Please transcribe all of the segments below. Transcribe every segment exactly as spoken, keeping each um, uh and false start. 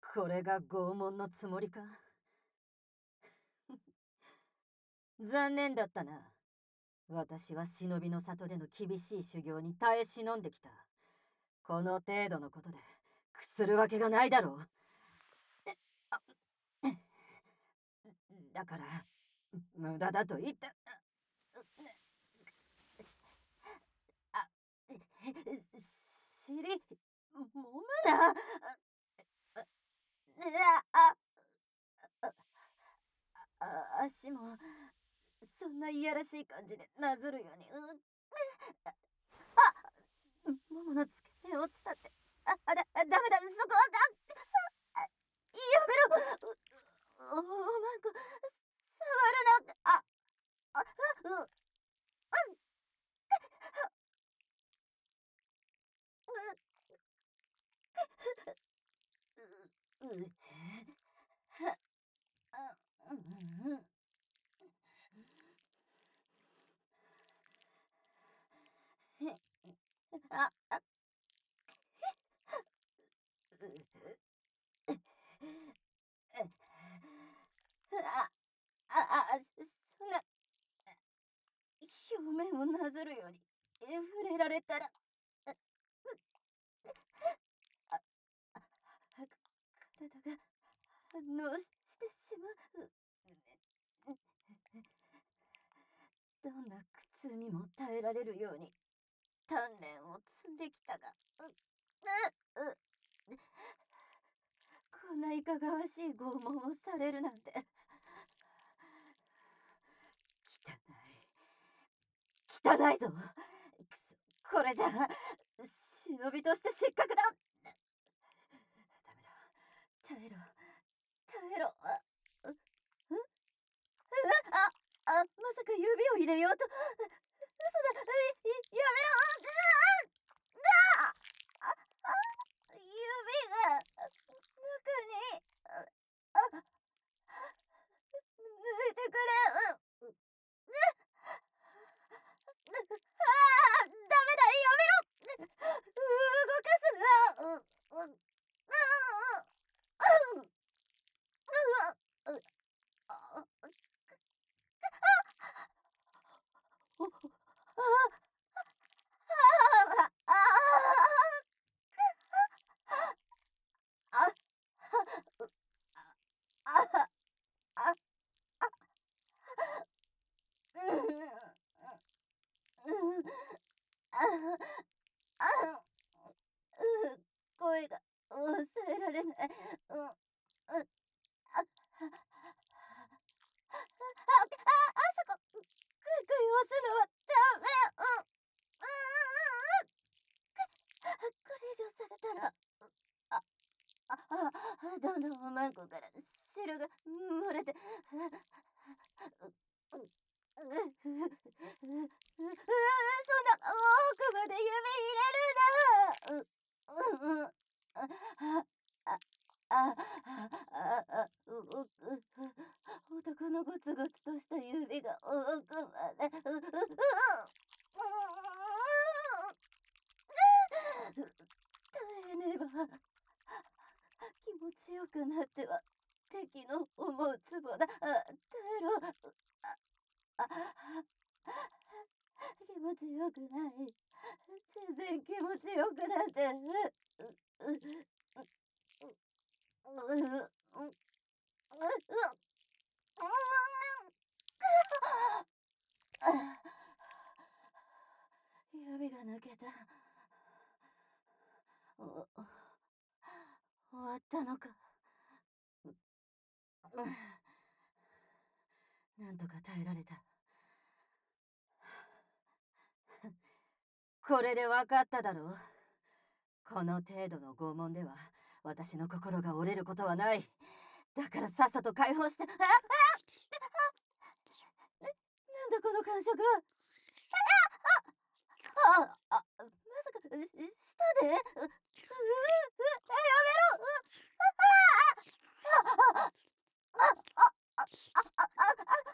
これが拷問のつもりか。残念だったな。私は忍びの里での厳しい修行に耐え忍んできた。この程度のことで屈するわけがないだろう。だから無駄だと言った。あ、尻もむな。あああ足もそんないやらしい感じでなぞるように。あ、ももの付け根を伝って。あ、あだ、ダメだ、そこはあ、やめろ。おまんこ、触るな。あ、あ、う、う、う、う、あ、あ、あ、あ、あ、そんな表面をなぞるように触れられたら、あ、あ、体が反応してしまう。どんな苦痛にも耐えられるように鍛錬を積んできたが、う、う、う、こんないかがわしい拷問をされるなんて。汚い。汚いぞ。これじゃ忍びとして失格だ。ダメだ。耐えろ。耐えろ。あ、う、う、あ、あ、まさか指を入れようと。嘘だ。やめろ。ああ、あ、指が中に。あ、抜いてくれ。う、う、ああ、ダメだ。やめろ。動かすな。う、う、う、う、う、う、う、あ、お、あ、あ、あ、あ、あ、あ、うん、うん、あ、あ、う、声が抑えられない。うん、うん、あ、あ、あ、あ、そこ、く、くい押すのはダメ。うん、うん、これ以上されたら、あ、あ、あ、どんどんおまんこから汁が漏れて、う、う、う、う、う、う、う、そんな奥まで指入れるな。う、うん、うん、あ、あ、あ、あ、あ、う、う、男のゴツゴツとした指が奥まで、う、う、う、耐えねば。気持ちよくなっては敵の思うつぼだ。あ、耐えろ。あ、あ、気持ちよくない。全然気持ちよくなって。う、う、う、う、う、う、う、指が抜けた。お、終わったのか。なんとか耐えられた。これで分かっただろう。この程度の拷問では私の心が折れることはない。だからさっさと解放して。あ、あ、な、なんだこの感触は。あ、あ、あ、まさか、舌で。う、う、う、やめろ。う、あ、あ、あ、あ、あ、あ、あ、あ、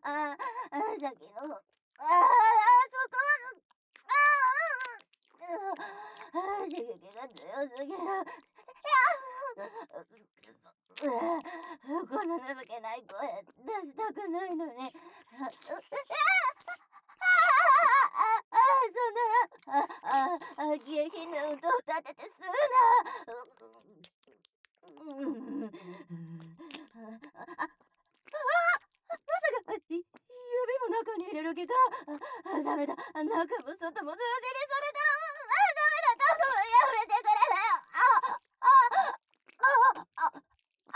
ああ、先の、ああ、そこ、ああ、刺激が強すぎる。いや、この眠気ない声出したくないのに。ああ、そんな、ああ、下品な音を立てて吸うな。うん。あ、あ、まさか、い指も中に入れる気か。あ、ダメだ。中も外も同時にされたら、あ、ダメだ。多分やめてくれよ。あ、あ、あ、あ、あ、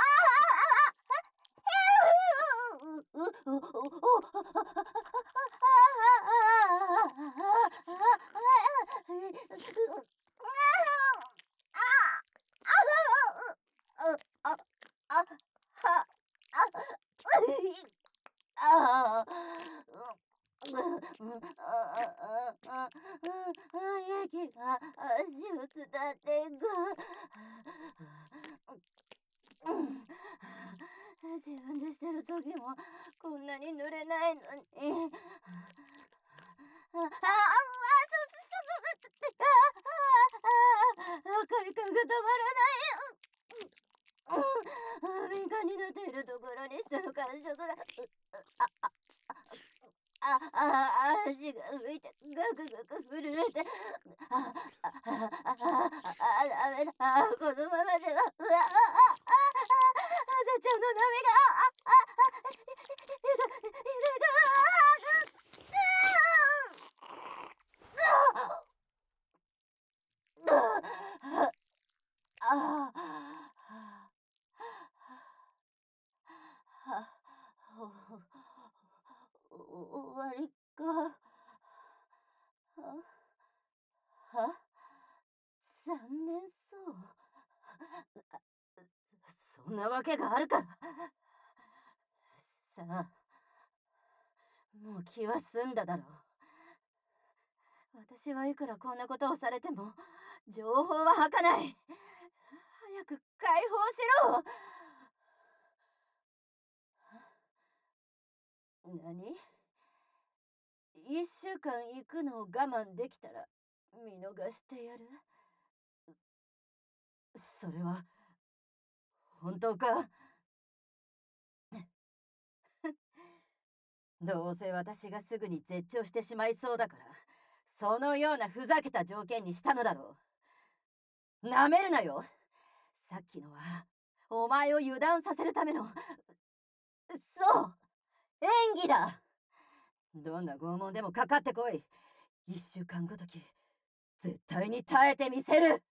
ああ、うん、うん、ああ、ああ、息が足を伝っていく。うん、自分でしてる時もこんなに濡れないのに。ああ、ああ、そ、そ、そ、ああ、快感が止まらないよ。うん、敏感になっているところに人の感触が、あ、あ、あ、あ、足が浮いて、ガクガク震えて、あ、あ、あ、あ、あ、ダメだ、このままでは、うわ、あ、あ、あ、赤ちゃんの涙が、あ、あ、あ、い、い、い、い、ああ、お終わりか。は残念そう。そんなわけがあるか。さあ、もう気は済んだだろう。私はいくらこんなことをされても情報は吐かない。早く解放しろ。何？一週間行くのを我慢できたら見逃してやる。それは本当か？どうせ私がすぐに絶頂してしまいそうだから、そのようなふざけた条件にしたのだろう。なめるなよ。さっきのはお前を油断させるための、そう、演技だ。どんな拷問でもかかってこい。一週間ごとき絶対に耐えてみせる。